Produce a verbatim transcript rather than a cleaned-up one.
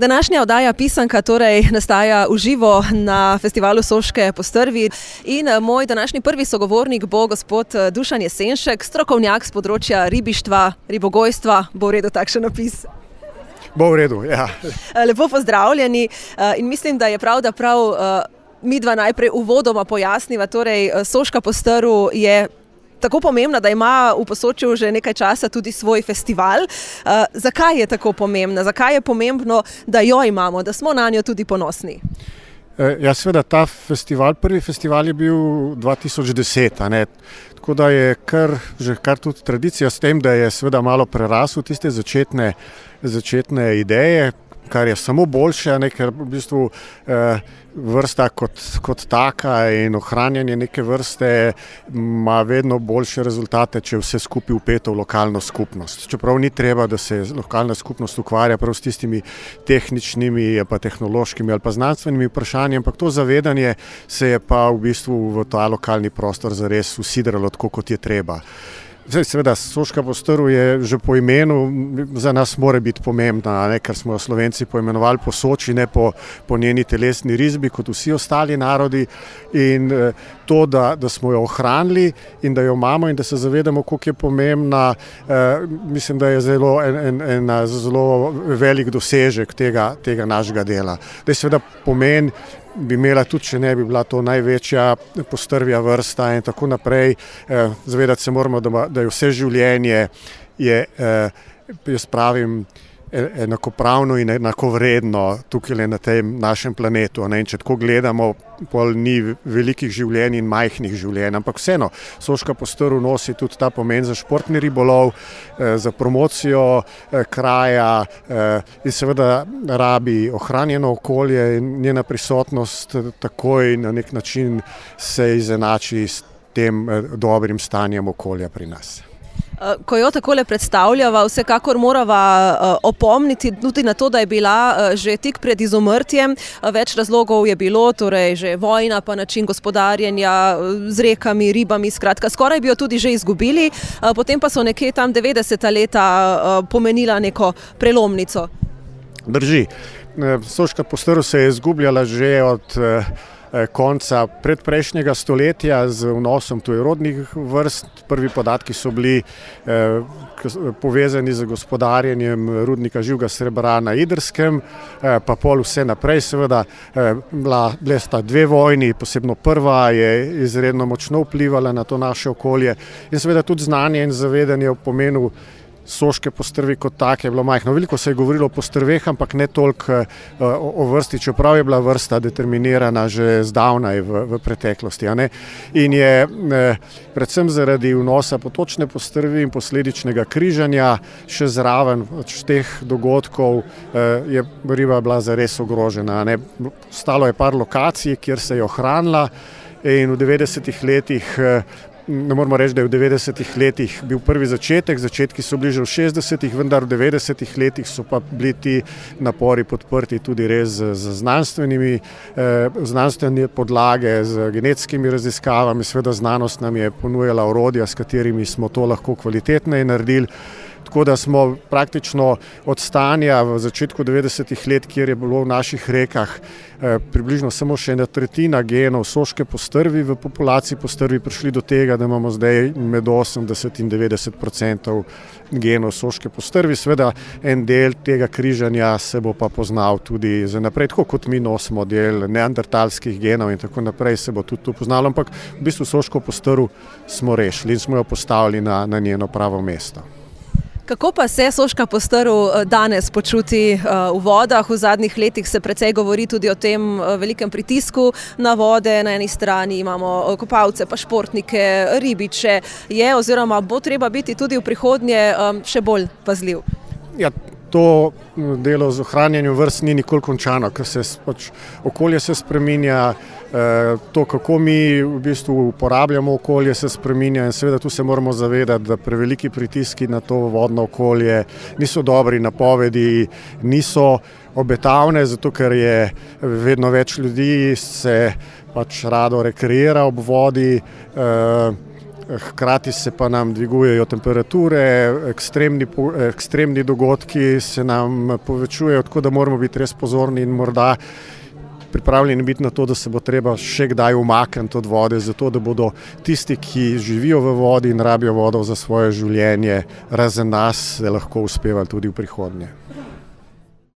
Današnja oddaja Pisanka torej nastaja v živo na festivalu Soške postrvi in moj današnji prvi sogovornik bo gospod Dušan Jesenšek, strokovnjak z področja ribištva, ribogojstva. Bo v redu takšen opis? Bo v redu, ja. Lepo pozdravljeni in mislim, da je prav, da prav midva najprej uvodoma pojasniva. Torej, Soška postrv je tako pomembna, da ima v Posočju že nekaj časa tudi svoj festival. Uh, zakaj je tako pomembna? Zakaj je pomembno, da jo imamo, da smo na njo tudi ponosni? E, ja, seveda, ta festival, prvi festival je bil dva tisoč deset, a ne? Tako da je kar, že kar tudi tradicija s tem, da je seveda malo prerasel tiste začetne, začetne ideje, kar je samo boljše, ne, ker v bistvu eh, vrsta kot, kot taka in ohranjanje neke vrste ima vedno boljše rezultate, če vse skupaj vpeto v lokalno skupnost. Čeprav ni treba, da se lokalna skupnost ukvarja prav s tistimi tehničnimi, pa tehnološkimi ali pa znanstvenimi vprašanji, ampak to zavedanje se je pa v bistvu v ta lokalni prostor zares usidralo tako, kot je treba. Zdaj, seveda, Soška postrv je že po imenu, za nas mora biti pomembna, ne, ker smo jo Slovenci poimenovali po Soči, ne po, po njeni telesni risbi, kot vsi ostali narodi. In eh, to, da, da smo jo ohranili in da jo imamo in da se zavedamo, koliko je pomembna, eh, mislim, da je zelo en, en, en zelo velik dosežek tega, tega našega dela. Da je seveda pomen, bi imela tudi, če ne bi bila to največja postrvja vrsta in tako naprej. Eh, zavedati se moramo, da, da je vse življenje, je, eh, jaz pravim, enakopravno in enakovredno tukaj na tem našem planetu. Ne? In če tako gledamo, pol ni velikih življenj in majhnih življenj, ampak vseeno, Soška postrv nosi tudi ta pomen za športni ribolov, eh, za promocijo eh, kraja eh, in seveda rabi ohranjeno okolje in njena prisotnost takoj na nek način se izenači s tem eh, dobrim stanjem okolja pri nas. Ko jo takole predstavljava, vsekakor morava opomniti tudi na to, da je bila že tik pred izumrtjem. Več razlogov je bilo, torej že vojna, pa način gospodarjenja z rekami, ribami, skratka, skoraj bi jo tudi že izgubili, potem pa so nekje tam devetdeseta leta pomenila neko prelomnico. Drži. Soška postrv se je izgubljala že od konca predprejšnjega stoletja z vnosom tujerodnih vrst. Prvi podatki so bili eh, povezani z gospodarjenjem rudnika živega srebra na Idrskem, eh, pa pol vse naprej. Seveda eh, bila, bile sta dve vojni, posebno prva je izredno močno vplivala na to naše okolje in seveda tudi znanje in zavedanje o pomenu Soške postrvi kot take je bilo majhno. Veliko se je govorilo o postrveh, ampak ne toliko o, o vrsti, čeprav je bila vrsta determinirana že zdavnaj v, v preteklosti. A ne? In je eh, predvsem zaradi vnosa potočne postrvi in posledičnega križanja še zraven teh dogodkov eh, je riba bila zares ogrožena. A ne? Stalo je par lokacij, kjer se je ohranila in v devetdesetih letih eh, ne moramo reči, da je v devetdesetih letih bil prvi začetek, začetki so bili že v šestdesetih, vendar v devetdesetih letih so pa bili ti napori podprti tudi res z, z znanstvenimi, eh, znanstvene podlage, z genetskimi raziskavami. Seveda znanost nam je ponujala orodja, s katerimi smo to lahko kvalitetneje naredili. Tako da smo praktično od stanja v začetku devetdesetih let, kjer je bilo v naših rekah eh, približno samo še ena tretjina genov Soške postrvi v populaciji postrvi, prišli do tega, da imamo zdaj med osemdeset in devetdeset odstotkov genov Soške postrvi. Sveda en del tega križanja se bo pa poznal tudi za naprej, tako kot mi nosimo del neandertalskih genov in tako naprej se bo tudi to poznalo, ampak v bistvu Soško postrv smo rešili in smo jo postavili na, na njeno pravo mesto. Kako pa se Soška postrv danes počuti v vodah? V zadnjih letih se precej govori tudi o tem velikem pritisku na vode. Na eni strani imamo kopalce, pa športnike, ribiče. Je oziroma bo treba biti tudi v prihodnje še bolj pazljiv? Ja, to delo z ohranjanjem vrst ni nikoli končano, ker se pač okolje se spreminja, to, kako mi v bistvu uporabljamo okolje, se spreminja in seveda tu se moramo zavedati, da preveliki pritiski na to vodno okolje niso dobri, napovedi niso obetavne, zato ker je vedno več ljudi se pač rado rekreira ob vodi, hkrati se pa nam dvigujejo temperature, ekstremni, ekstremni dogodki se nam povečujejo, tako da moramo biti res pozorni in morda pripravljeni biti na to, da se bo treba še kdaj umakniti od vode, zato da bodo tisti, ki živijo v vodi in rabijo vodo za svoje življenje, razen nas, lahko uspevali tudi v prihodnje.